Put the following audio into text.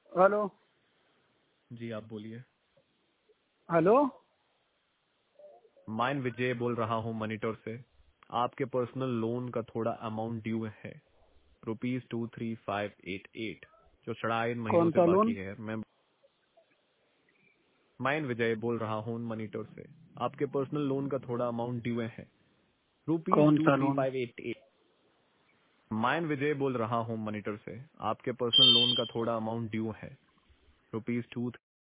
Hello. जी आप बोलिए। Hello. मैं विजय बोल रहा हूँ मॉनिटर से। आपके पर्सनल लोन का थोड़ा अमाउंट ड्यू है, ₹23,588, जो 2.5 महीनों कौन से सा बाकी लोन? है। मैं विजय बोल रहा हूँ मॉनिटर से। आपके पर्सनल लोन का थोड़ा अमाउंट ड्यू है, रुपीज कौन टू सा three loan? Five eight eight मैं विजय बोल रहा हूँ मॉनिटर से। आपके पर्सनल लोन का थोड़ा अमाउंट ड्यू है, रुपीज 2